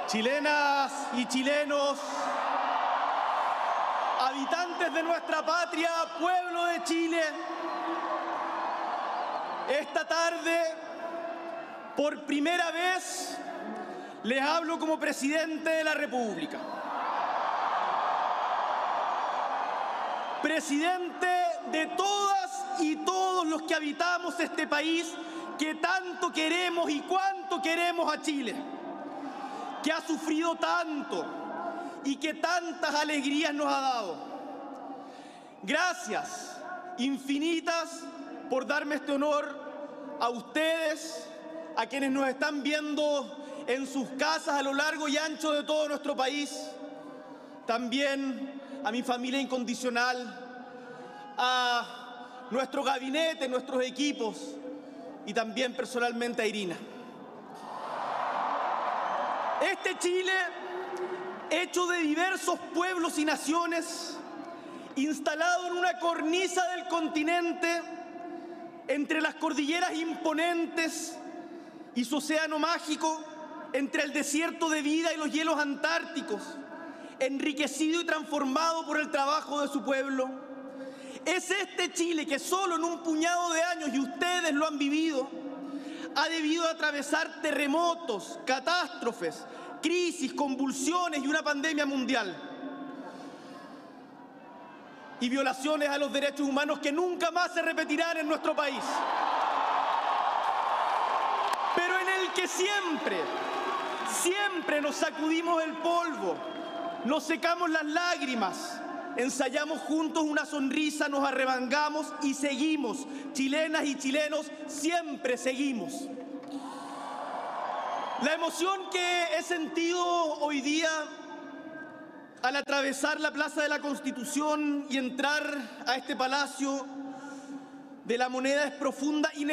Chilenas y chilenos, habitantes de nuestra patria, pueblo de Chile, esta tarde, por primera vez, les hablo como presidente de la República. Presidente de todas y todos los que habitamos este país que tanto queremos y cuánto queremos a Chile, que ha sufrido tanto y que tantas alegrías nos ha dado. Gracias infinitas por darme este honor a ustedes, a quienes nos están viendo en sus casas a lo largo y ancho de todo nuestro país, también a mi familia incondicional, a nuestro gabinete, nuestros equipos y también personalmente a Irina. Este Chile, hecho de diversos pueblos y naciones, instalado en una cornisa del continente, entre las cordilleras imponentes y su océano mágico, entre el desierto de vida y los hielos antárticos, enriquecido y transformado por el trabajo de su pueblo. Es este Chile que solo en un puñado de años, y ustedes lo han vivido, ha debido atravesar terremotos, catástrofes, crisis, convulsiones y una pandemia mundial. Y violaciones a los derechos humanos que nunca más se repetirán en nuestro país. Pero en el que siempre nos sacudimos el polvo, nos secamos las lágrimas, ensayamos juntos una sonrisa, nos arremangamos y seguimos. Chilenas y chilenos, siempre seguimos. La emoción que he sentido hoy día al atravesar la Plaza de la Constitución y entrar a este Palacio de la Moneda es profunda y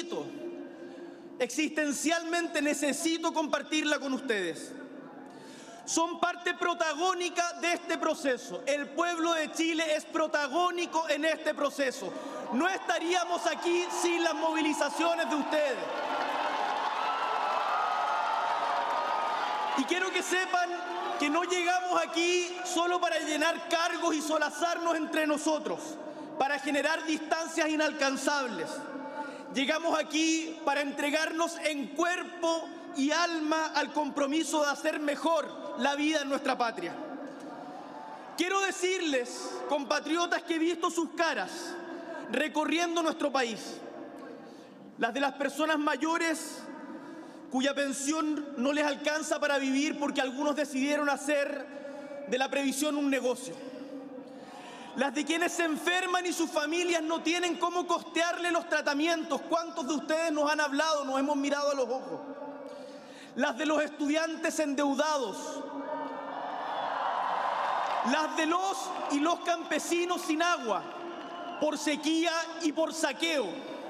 existencialmente necesito compartirla con ustedes. Son parte protagónica de este proceso. El pueblo de Chile es protagónico en este proceso. No estaríamos aquí sin las movilizaciones de ustedes. Y quiero que sepan que no llegamos aquí solo para llenar cargos y solazarnos entre nosotros, para generar distancias inalcanzables. Llegamos aquí para entregarnos en cuerpo y alma al compromiso de hacer mejor la vida en nuestra patria. Quiero decirles, compatriotas, que he visto sus caras recorriendo nuestro país, las de las personas mayores cuya pensión no les alcanza para vivir porque algunos decidieron hacer de la previsión un negocio, las de quienes se enferman y sus familias no tienen cómo costearle los tratamientos. ¿Cuántos de ustedes nos han hablado, nos hemos mirado a los ojos? Las de los estudiantes endeudados, las de los y los campesinos sin agua, por sequía y por saqueo,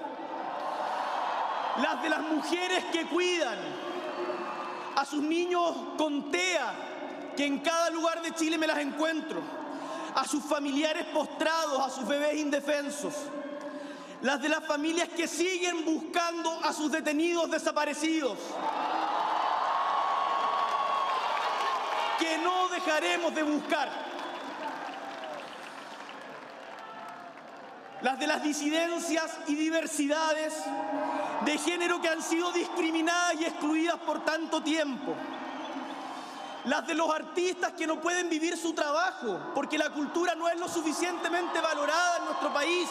las de las mujeres que cuidan a sus niños con TEA, que en cada lugar de Chile me las encuentro, a sus familiares postrados, a sus bebés indefensos, las de las familias que siguen buscando a sus detenidos desaparecidos, que no dejaremos de buscar, las de las disidencias y diversidades de género que han sido discriminadas y excluidas por tanto tiempo, las de los artistas que no pueden vivir su trabajo porque la cultura no es lo suficientemente valorada en nuestro país,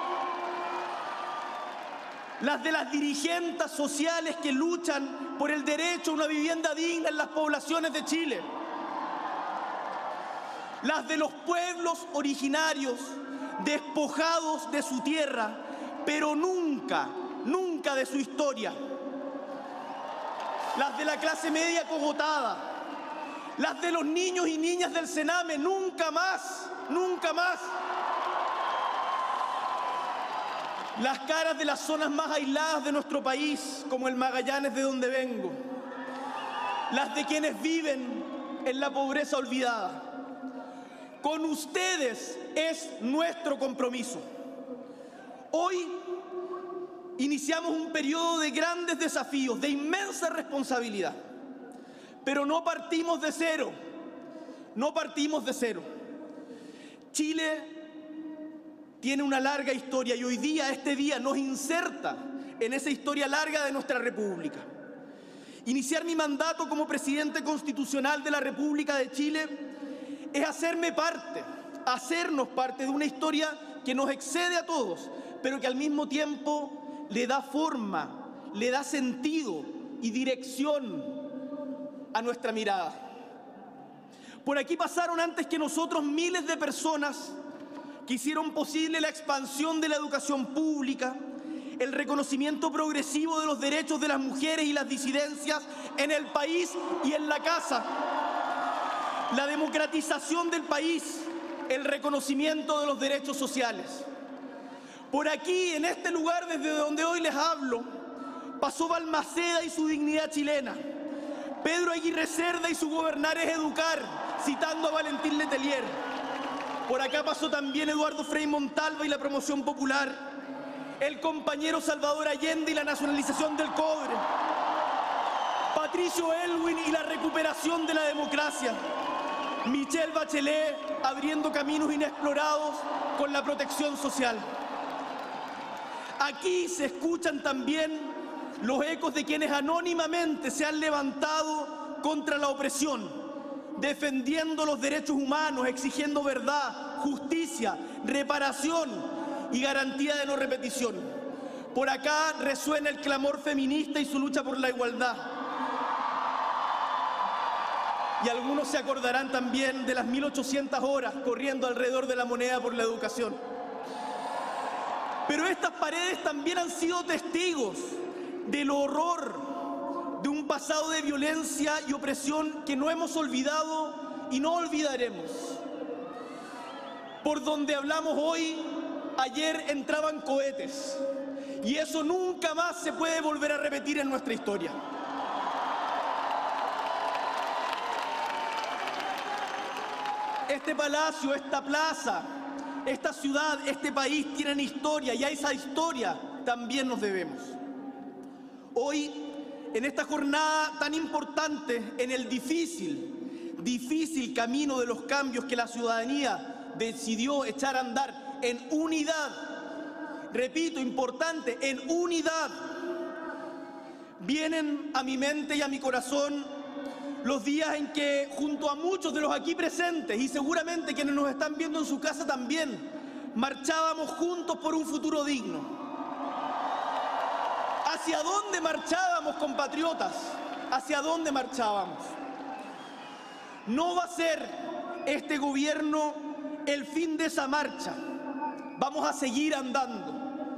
las de las dirigentes sociales que luchan por el derecho a una vivienda digna en las poblaciones de Chile, las de los pueblos originarios despojados de su tierra, pero nunca de su historia, las de la clase media cogotada, las de los niños y niñas del Sename, nunca más, las caras de las zonas más aisladas de nuestro país, como el Magallanes de donde vengo, las de quienes viven en la pobreza olvidada. Con ustedes es nuestro compromiso. Hoy iniciamos un periodo de grandes desafíos, de inmensa responsabilidad, Pero no partimos de cero, no partimos de cero. Chile tiene una larga historia y hoy día, este día, nos inserta en esa historia larga de nuestra República. Iniciar mi mandato como presidente constitucional de la República de Chile es hacernos parte de una historia que nos excede a todos, pero que al mismo tiempo le da forma, le da sentido y dirección a nuestra mirada. Por aquí pasaron antes que nosotros miles de personas que hicieron posible la expansión de la educación pública, el reconocimiento progresivo de los derechos de las mujeres y las disidencias en el país y en la casa, la democratización del país, el reconocimiento de los derechos sociales. Por aquí, en este lugar desde donde hoy les hablo, pasó Balmaceda y su dignidad chilena, Pedro Aguirre Cerda y su gobernar es educar, citando a Valentín Letelier. Por acá pasó también Eduardo Frei Montalva y la promoción popular, el compañero Salvador Allende y la nacionalización del cobre, Patricio Aylwin y la recuperación de la democracia, Michelle Bachelet abriendo caminos inexplorados con la protección social. Aquí se escuchan también los ecos de quienes anónimamente se han levantado contra la opresión, defendiendo los derechos humanos, exigiendo verdad, justicia, reparación y garantía de no repetición. Por acá resuena el clamor feminista y su lucha por la igualdad. Y algunos se acordarán también de las 1800 horas corriendo alrededor de la moneda por la educación. Pero estas paredes también han sido testigos del horror de un pasado de violencia y opresión que no hemos olvidado y no olvidaremos. Por donde hablamos hoy, ayer entraban cohetes y eso nunca más se puede volver a repetir en nuestra historia. Este palacio, esta plaza, esta ciudad, este país tienen historia y a esa historia también nos debemos. Hoy, en esta jornada tan importante, en el difícil camino de los cambios que la ciudadanía decidió echar a andar en unidad, repito, importante, en unidad, vienen a mi mente y a mi corazón los días en que, junto a muchos de los aquí presentes y seguramente quienes nos están viendo en su casa también, marchábamos juntos por un futuro digno. ¿Hacia dónde marchábamos, compatriotas? ¿Hacia dónde marchábamos? No va a ser este gobierno el fin de esa marcha. Vamos a seguir andando.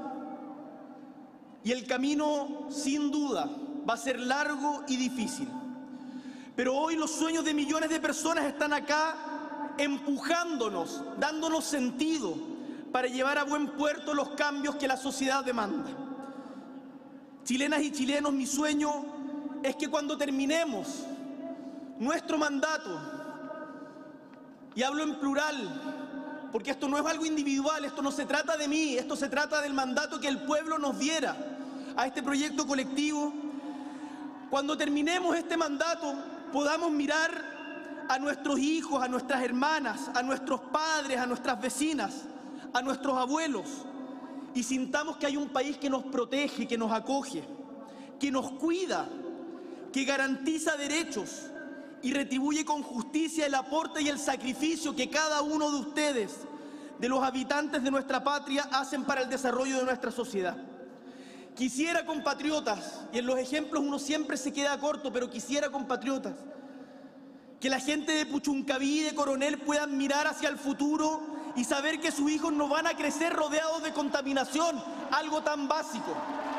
Y el camino, sin duda, va a ser largo y difícil. Pero hoy los sueños de millones de personas están acá empujándonos, dándonos sentido para llevar a buen puerto los cambios que la sociedad demanda. Chilenas y chilenos, mi sueño es que cuando terminemos nuestro mandato, y hablo en plural, porque esto no es algo individual, esto no se trata de mí, esto se trata del mandato que el pueblo nos diera a este proyecto colectivo. Cuando terminemos este mandato, podamos mirar a nuestros hijos, a nuestras hermanas, a nuestros padres, a nuestras vecinas, a nuestros abuelos, y sintamos que hay un país que nos protege, que nos acoge, que nos cuida, que garantiza derechos y retribuye con justicia el aporte y el sacrificio que cada uno de ustedes, de los habitantes de nuestra patria, hacen para el desarrollo de nuestra sociedad. Quisiera, compatriotas, y en los ejemplos uno siempre se queda corto, pero quisiera, compatriotas, que la gente de Puchuncaví y de Coronel puedan mirar hacia el futuro y saber que sus hijos no van a crecer rodeados de contaminación, algo tan básico.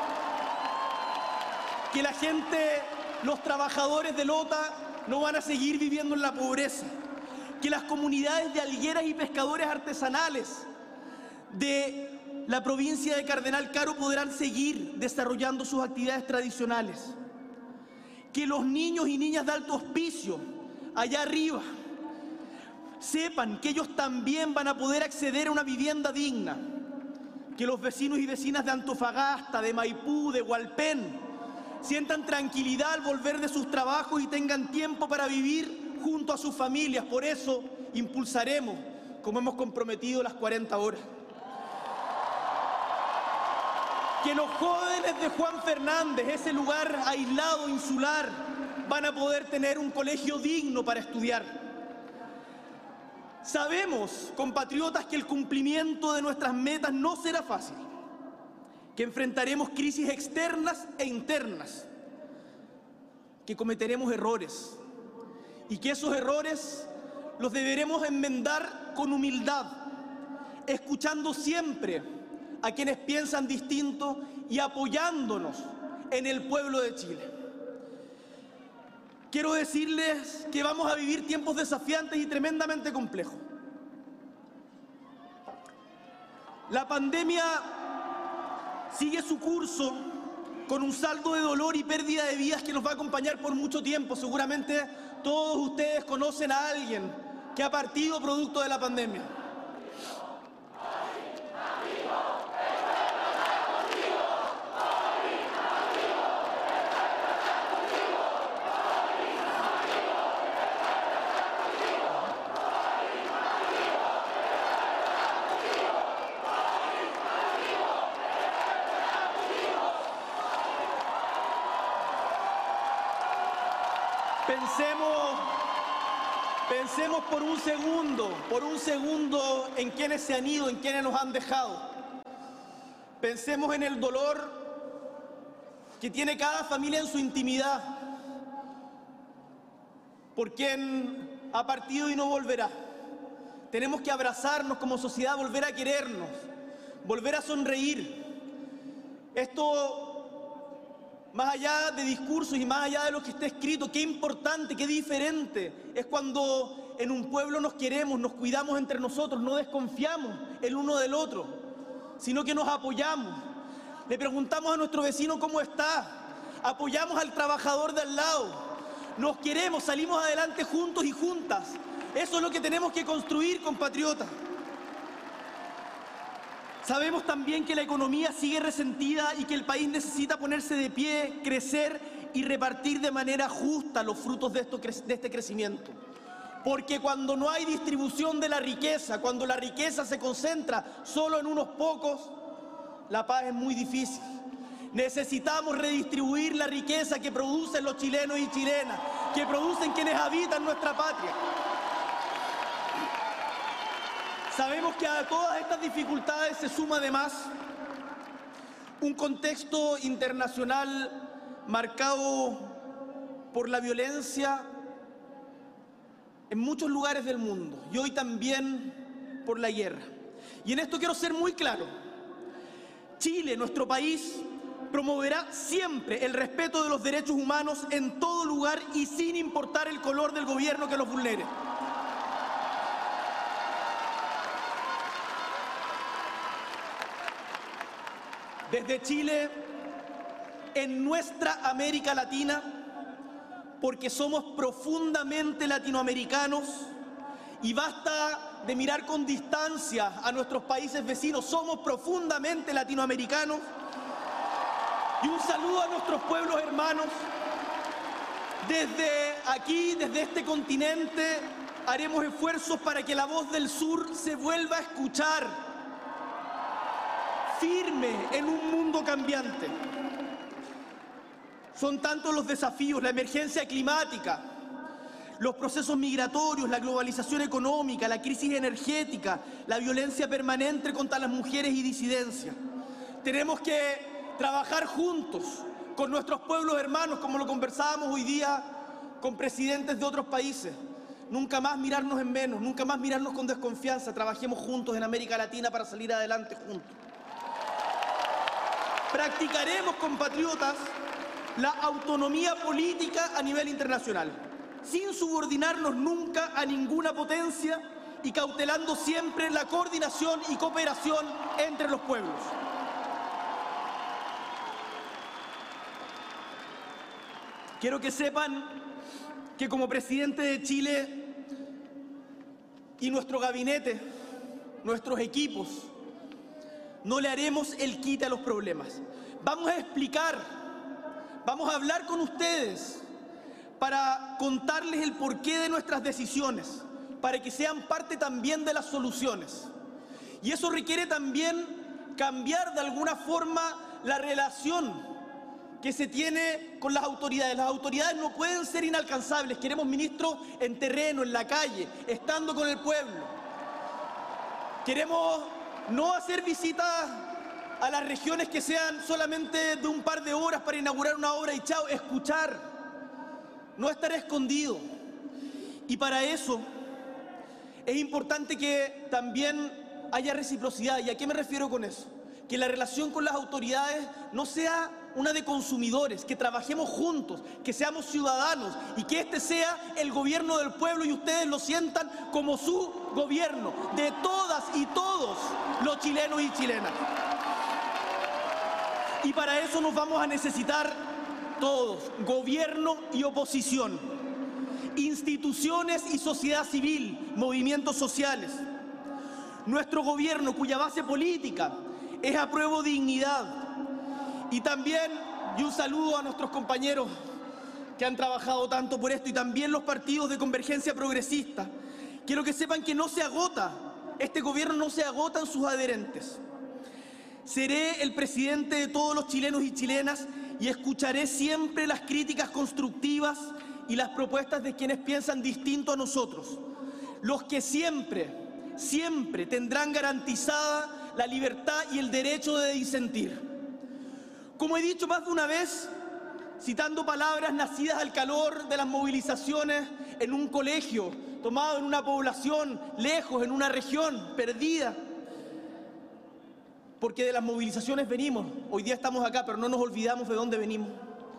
Que la gente, los trabajadores de Lota, no van a seguir viviendo en la pobreza. Que las comunidades de algueras y pescadores artesanales de la provincia de Cardenal Caro podrán seguir desarrollando sus actividades tradicionales. Que los niños y niñas de Alto Hospicio, allá arriba, sepan que ellos también van a poder acceder a una vivienda digna. Que los vecinos y vecinas de Antofagasta, de Maipú, de Hualpén, sientan tranquilidad al volver de sus trabajos y tengan tiempo para vivir junto a sus familias. Por eso impulsaremos, como hemos comprometido, las 40 horas. Que los jóvenes de Juan Fernández, ese lugar aislado, insular, van a poder tener un colegio digno para estudiar. Sabemos, compatriotas, que el cumplimiento de nuestras metas no será fácil, que enfrentaremos crisis externas e internas, que cometeremos errores y que esos errores los deberemos enmendar con humildad, escuchando siempre a quienes piensan distinto y apoyándonos en el pueblo de Chile. Quiero decirles que vamos a vivir tiempos desafiantes y tremendamente complejos. La pandemia sigue su curso con un saldo de dolor y pérdida de vidas que nos va a acompañar por mucho tiempo. Seguramente todos ustedes conocen a alguien que ha partido producto de la pandemia. Pensemos por un segundo en quienes se han ido, en quienes nos han dejado. Pensemos en el dolor que tiene cada familia en su intimidad por quien ha partido y no volverá. Tenemos que abrazarnos como sociedad, volver a querernos, volver a sonreír. Esto, más allá de discursos y más allá de lo que esté escrito, qué importante, qué diferente es cuando en un pueblo nos queremos, nos cuidamos entre nosotros, no desconfiamos el uno del otro, sino que nos apoyamos. Le preguntamos a nuestro vecino cómo está, apoyamos al trabajador de al lado, nos queremos, salimos adelante juntos y juntas. Eso es lo que tenemos que construir, compatriotas. Sabemos también que la economía sigue resentida y que el país necesita ponerse de pie, crecer y repartir de manera justa los frutos de este crecimiento. Porque cuando no hay distribución de la riqueza, cuando la riqueza se concentra solo en unos pocos, la paz es muy difícil. Necesitamos redistribuir la riqueza que producen los chilenos y chilenas, que producen quienes habitan nuestra patria. Sabemos que a todas estas dificultades se suma además un contexto internacional marcado por la violencia en muchos lugares del mundo y hoy también por la guerra. Y en esto quiero ser muy claro. Chile, nuestro país, promoverá siempre el respeto de los derechos humanos en todo lugar y sin importar el color del gobierno que los vulnere. Desde Chile, en nuestra América Latina, porque somos profundamente latinoamericanos y basta de mirar con distancia a nuestros países vecinos, somos profundamente latinoamericanos. Y un saludo a nuestros pueblos hermanos. Desde aquí, desde este continente, haremos esfuerzos para que la voz del sur se vuelva a escuchar, firme en un mundo cambiante. Son tantos los desafíos, la emergencia climática, los procesos migratorios, la globalización económica, la crisis energética, la violencia permanente contra las mujeres y disidencias. Tenemos que trabajar juntos con nuestros pueblos hermanos, como lo conversábamos hoy día con presidentes de otros países. Nunca más mirarnos en menos, nunca más mirarnos con desconfianza. Trabajemos juntos en América Latina para salir adelante juntos. Practicaremos, compatriotas, la autonomía política a nivel internacional, sin subordinarnos nunca a ninguna potencia y cautelando siempre la coordinación y cooperación entre los pueblos. Quiero que sepan que como presidente de Chile y nuestro gabinete, nuestros equipos, no le haremos el quite a los problemas. Vamos a explicar, Vamos a hablar con ustedes para contarles el porqué de nuestras decisiones, para que sean parte también de las soluciones. Y eso requiere también cambiar de alguna forma la relación que se tiene con las autoridades. Las autoridades no pueden ser inalcanzables. Queremos ministros en terreno, en la calle, estando con el pueblo. Queremos no hacer visitas a las regiones que sean solamente de un par de horas para inaugurar una obra y chao, escuchar, no estar escondido. Y para eso es importante que también haya reciprocidad. ¿Y a qué me refiero con eso? Que la relación con las autoridades no sea una de consumidores, que trabajemos juntos, que seamos ciudadanos y que este sea el gobierno del pueblo y ustedes lo sientan como su gobierno, de todas y todos los chilenos y chilenas. Y para eso nos vamos a necesitar todos, gobierno y oposición, instituciones y sociedad civil, movimientos sociales. Nuestro gobierno, cuya base política es Apruebo Dignidad. Y también, y un saludo a nuestros compañeros que han trabajado tanto por esto, y también los partidos de Convergencia Progresista. Quiero que sepan que no se agota, este gobierno no se agota en sus adherentes. Seré el presidente de todos los chilenos y chilenas y escucharé siempre las críticas constructivas y las propuestas de quienes piensan distinto a nosotros. Los que siempre tendrán garantizada la libertad y el derecho de disentir. Como he dicho más de una vez, citando palabras nacidas al calor de las movilizaciones en un colegio, tomado en una población lejos, en una región perdida, porque de las movilizaciones venimos, hoy día estamos acá, pero no nos olvidamos de dónde venimos.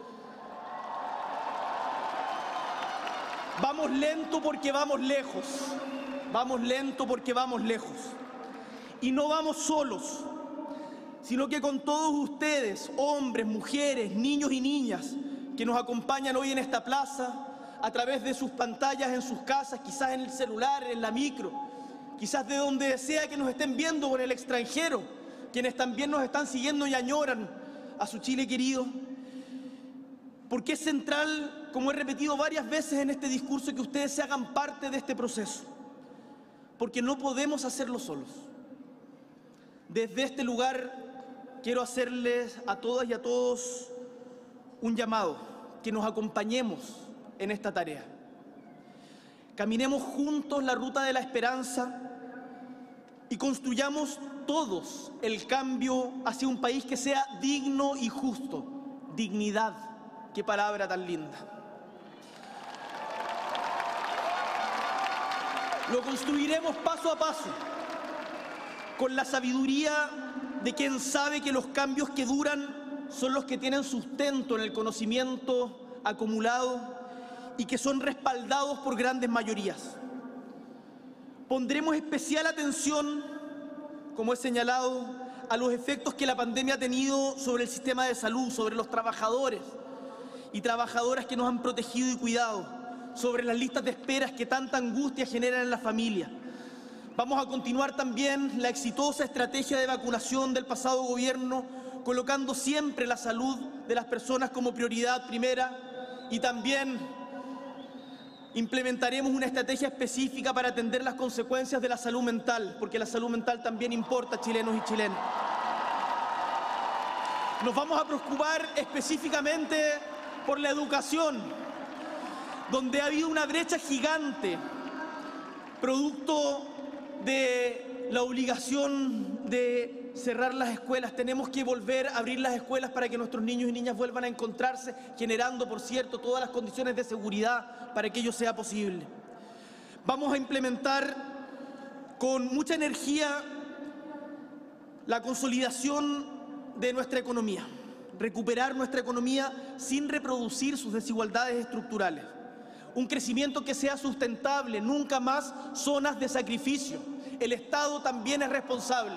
Vamos lento porque vamos lejos, vamos lento porque vamos lejos. Y no vamos solos, sino que con todos ustedes, hombres, mujeres, niños y niñas, que nos acompañan hoy en esta plaza, a través de sus pantallas en sus casas, quizás en el celular, en la micro, quizás de donde sea que nos estén viendo o en el extranjero, quienes también nos están siguiendo y añoran a su Chile querido. Porque es central, como he repetido varias veces en este discurso, que ustedes se hagan parte de este proceso, porque no podemos hacerlo solos. Desde este lugar quiero hacerles a todas y a todos un llamado, que nos acompañemos en esta tarea. Caminemos juntos la ruta de la esperanza y construyamos todos el cambio hacia un país que sea digno y justo. Dignidad, qué palabra tan linda. Lo construiremos paso a paso, con la sabiduría de quien sabe que los cambios que duran son los que tienen sustento en el conocimiento acumulado y que son respaldados por grandes mayorías. Pondremos especial atención, como he señalado, a los efectos que la pandemia ha tenido sobre el sistema de salud, sobre los trabajadores y trabajadoras que nos han protegido y cuidado, sobre las listas de esperas que tanta angustia generan en la familia. Vamos a continuar también la exitosa estrategia de vacunación del pasado gobierno, colocando siempre la salud de las personas como prioridad primera, y también implementaremos una estrategia específica para atender las consecuencias de la salud mental, porque la salud mental también importa, chilenos y chilenas. Nos vamos a preocupar específicamente por la educación, donde ha habido una brecha gigante, producto de la obligación de cerrar las escuelas. Tenemos que volver a abrir las escuelas para que nuestros niños y niñas vuelvan a encontrarse, generando, por cierto, todas las condiciones de seguridad para que ello sea posible. Vamos a implementar con mucha energía la consolidación de nuestra economía, recuperar nuestra economía sin reproducir sus desigualdades estructurales. Un crecimiento que sea sustentable, nunca más zonas de sacrificio. El Estado también es responsable.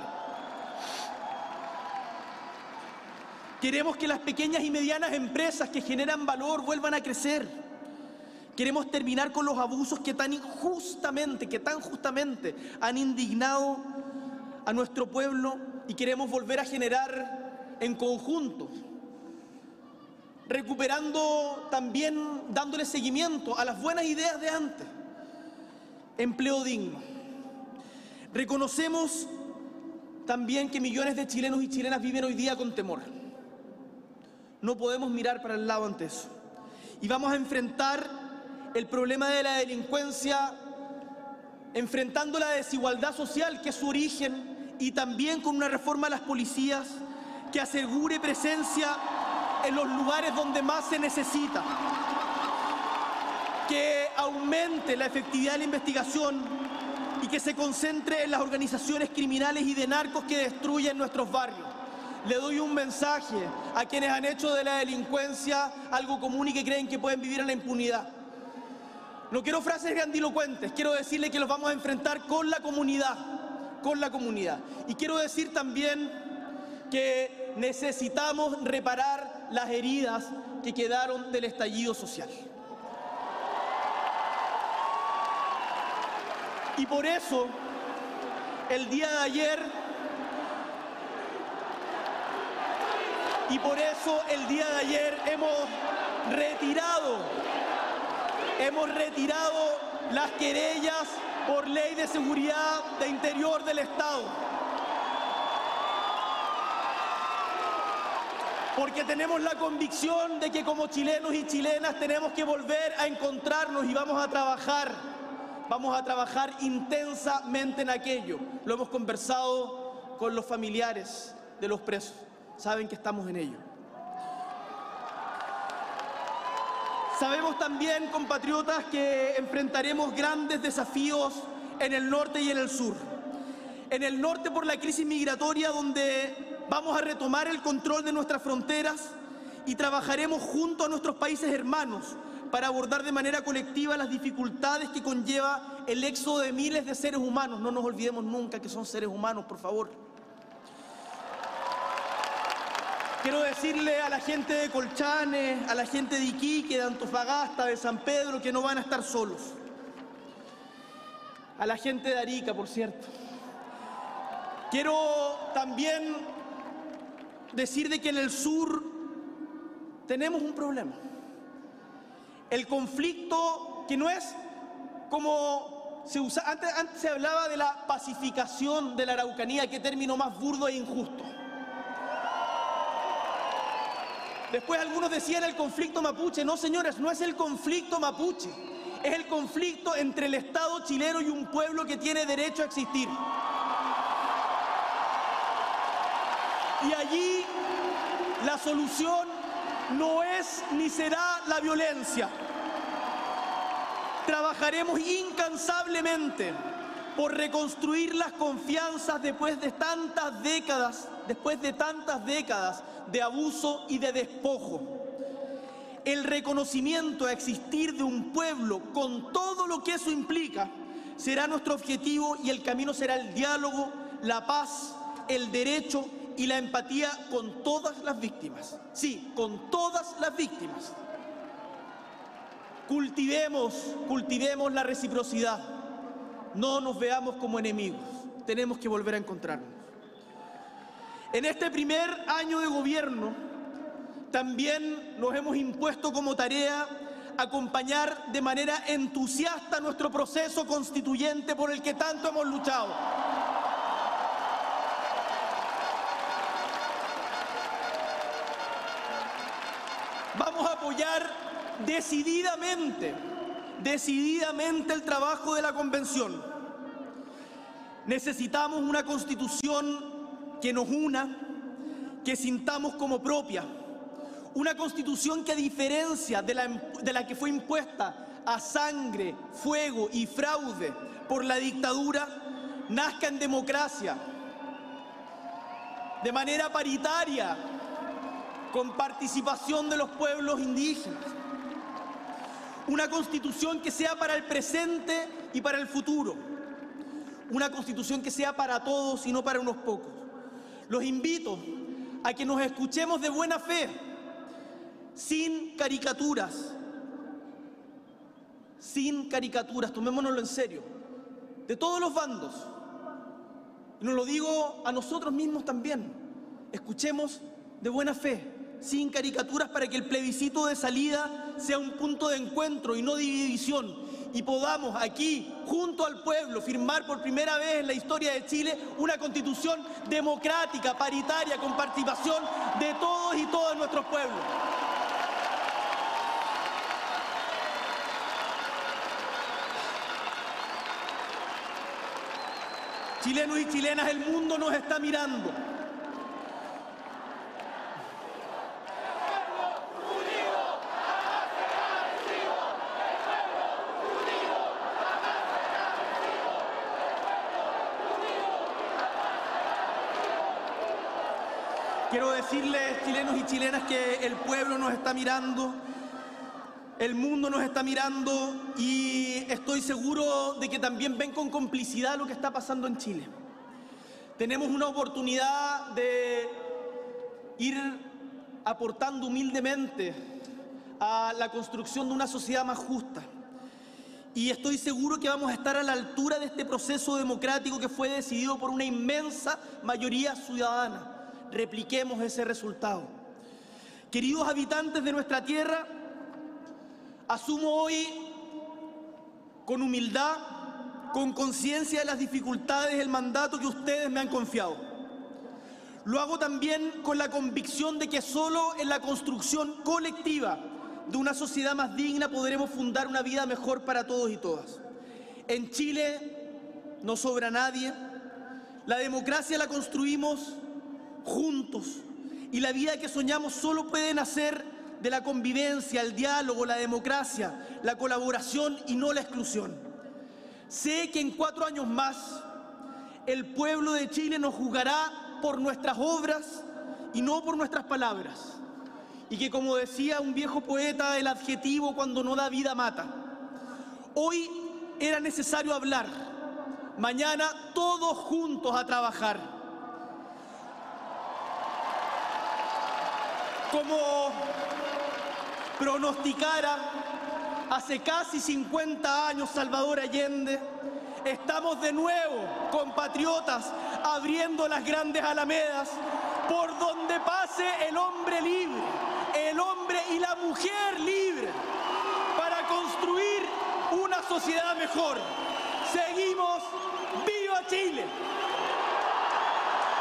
Queremos que las pequeñas y medianas empresas que generan valor vuelvan a crecer. Queremos terminar con los abusos que tan justamente han indignado a nuestro pueblo, y queremos volver a generar en conjunto recuperando también, dándole seguimiento a las buenas ideas de antes. Empleo digno. Reconocemos también que millones de chilenos y chilenas viven hoy día con temor. No podemos mirar para el lado ante eso. Y vamos a enfrentar el problema de la delincuencia, enfrentando la desigualdad social que es su origen, y también con una reforma a las policías que asegure presencia en los lugares donde más se necesita, que aumente la efectividad de la investigación y que se concentre en las organizaciones criminales y de narcos que destruyen nuestros barrios. Le doy un mensaje a quienes han hecho de la delincuencia algo común y que creen que pueden vivir en la impunidad. No quiero frases grandilocuentes, quiero decirle que los vamos a enfrentar con la comunidad, Y quiero decir también que necesitamos reparar las heridas que quedaron del estallido social. Y por eso, el día de ayer, hemos retirado las querellas por ley de seguridad de interior del Estado. Porque tenemos la convicción de que como chilenos y chilenas tenemos que volver a encontrarnos y vamos a trabajar intensamente en aquello. Lo hemos conversado con los familiares de los presos, saben que estamos en ello. Sabemos también, compatriotas, que enfrentaremos grandes desafíos en el norte y en el sur. En el norte por la crisis migratoria, donde vamos a retomar el control de nuestras fronteras y trabajaremos junto a nuestros países hermanos para abordar de manera colectiva las dificultades que conlleva el éxodo de miles de seres humanos. No nos olvidemos nunca que son seres humanos, por favor. Quiero decirle a la gente de Colchane, a la gente de Iquique, de Antofagasta, de San Pedro, que no van a estar solos. A la gente de Arica, por cierto. Quiero también decir de que en el sur tenemos un problema. El conflicto que no es como se usa, antes se hablaba de la pacificación de la Araucanía, qué término más burdo e injusto. Después algunos decían el conflicto mapuche. No, señores, no es el conflicto mapuche. Es el conflicto entre el Estado chileno y un pueblo que tiene derecho a existir. Y allí la solución no es ni será la violencia. Trabajaremos incansablemente por reconstruir las confianzas después de tantas décadas de abuso y de despojo. El reconocimiento a existir de un pueblo con todo lo que eso implica será nuestro objetivo, y el camino será el diálogo, la paz, el derecho y la empatía con todas las víctimas. Sí, con todas las víctimas. Cultivemos la reciprocidad. No nos veamos como enemigos. Tenemos que volver a encontrarnos. En este primer año de gobierno, también nos hemos impuesto como tarea acompañar de manera entusiasta nuestro proceso constituyente por el que tanto hemos luchado. Vamos a apoyar decididamente el trabajo de la Convención. Necesitamos una Constitución que nos una, que sintamos como propia. Una Constitución que, a diferencia de la que fue impuesta a sangre, fuego y fraude por la dictadura, nazca en democracia, de manera paritaria, con participación de los pueblos indígenas. Una Constitución que sea para el presente y para el futuro. Una Constitución que sea para todos y no para unos pocos. Los invito a que nos escuchemos de buena fe, sin caricaturas, tomémonoslo en serio, de todos los bandos. Y nos lo digo a nosotros mismos también. Escuchemos de buena fe, sin caricaturas, para que el plebiscito de salida sea un punto de encuentro y no de división, y podamos aquí, junto al pueblo, firmar por primera vez en la historia de Chile una constitución democrática, paritaria, con participación de todos y todas nuestros pueblos. Chilenos y chilenas, el mundo nos está mirando. Quiero decirles, chilenos y chilenas, que el pueblo nos está mirando, el mundo nos está mirando, y estoy seguro de que también ven con complicidad lo que está pasando en Chile. Tenemos una oportunidad de ir aportando humildemente a la construcción de una sociedad más justa. Y estoy seguro que vamos a estar a la altura de este proceso democrático que fue decidido por una inmensa mayoría ciudadana. Repliquemos ese resultado. Queridos habitantes de nuestra tierra, asumo hoy con humildad, con conciencia de las dificultades, el mandato que ustedes me han confiado. Lo hago también con la convicción de que solo en la construcción colectiva de una sociedad más digna podremos fundar una vida mejor para todos y todas. En Chile no sobra nadie. La democracia la construimos juntos, y la vida que soñamos solo puede nacer de la convivencia, el diálogo, la democracia, la colaboración y no la exclusión. Sé que en 4 años más el pueblo de Chile nos juzgará por nuestras obras y no por nuestras palabras, y que, como decía un viejo poeta, el adjetivo cuando no da vida mata. Hoy era necesario hablar, mañana todos juntos a trabajar. Como pronosticara hace casi 50 años Salvador Allende, estamos de nuevo, compatriotas, abriendo las grandes alamedas por donde pase el hombre libre, el hombre y la mujer libre, para construir una sociedad mejor. Seguimos, ¡viva Chile!